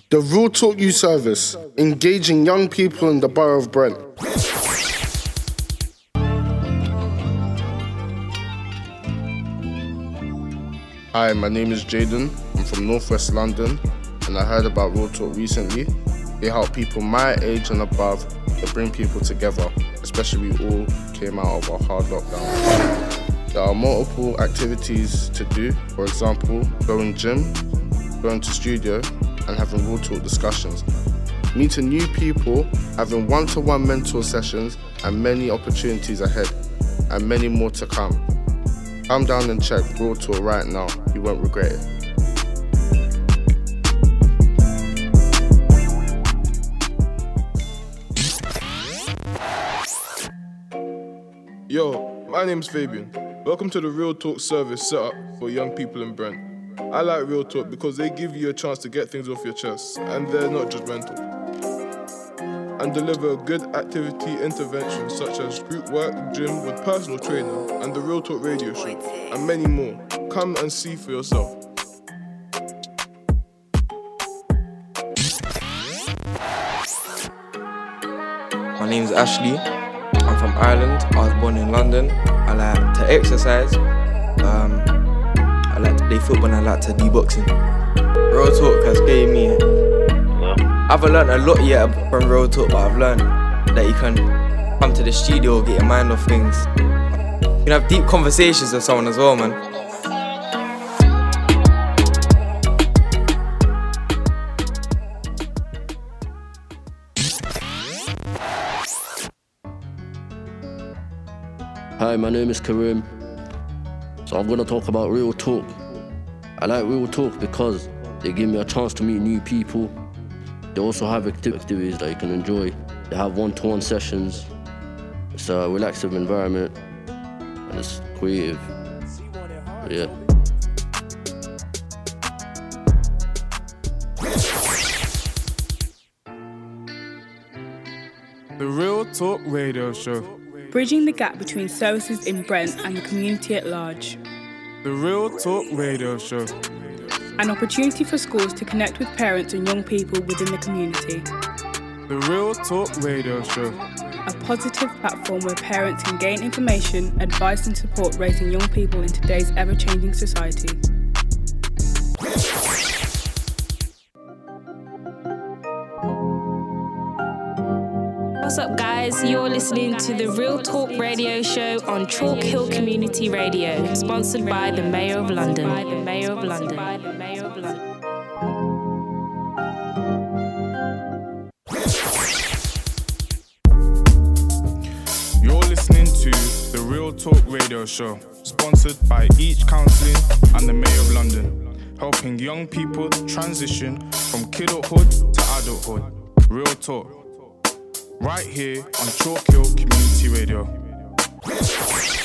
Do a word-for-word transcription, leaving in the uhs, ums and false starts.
The Real Talk Youth Service, engaging young people in the borough of Brent. Hi, my name is Jaden. I'm from Northwest London, and I heard about Real Talk recently. They help people my age and above to bring people together, especially we all came out of a hard lockdown. There are multiple activities to do, for example, going gym, going to studio, and having Real Talk discussions. Meeting new people, having one-to-one mentor sessions, and many opportunities ahead, and many more to come. Come down and check Real Talk right now, you won't regret it. Yo, my name's Fabian. Welcome to the Real Talk service set up for young people in Brent. I like Real Talk because they give you a chance to get things off your chest, and they're not judgmental. And deliver good activity interventions such as group work, gym with personal trainer, and the Real Talk radio show, and many more. Come and see for yourself. My name's Ashley. I'm from Ireland. I was born in London. I like to exercise. Um, I like to play football and I like to do boxing. Real Talk has gave me. I haven't learned a lot yet from Real Talk, but I've learned that you can come to the studio, get your mind off things. You can have deep conversations with someone as well, man. Hi, my name is Karim. So I'm gonna talk about Real Talk. I like Real Talk because they give me a chance to meet new people. They also have acti- activities that you can enjoy. They have one-to-one sessions. It's a relaxing environment and it's creative. Yeah. The Real Talk radio show. Bridging the gap between services in Brent and the community at large. The Real Talk radio show. An opportunity for schools to connect with parents and young people within the community. The Real Talk radio show. A positive platform where parents can gain information, advice and support raising young people in today's ever-changing society. What's up, guys? You're listening to the Real Talk radio show on Chalk Hill Community Radio, sponsored by the Mayor of London. By the Mayor of London. By the Mayor of London. You're listening to the Real Talk radio show, sponsored by Each Counselling and the Mayor of London, helping young people transition from kidulthood to adulthood. Real Talk. Right here on Chalk Hill Community Radio.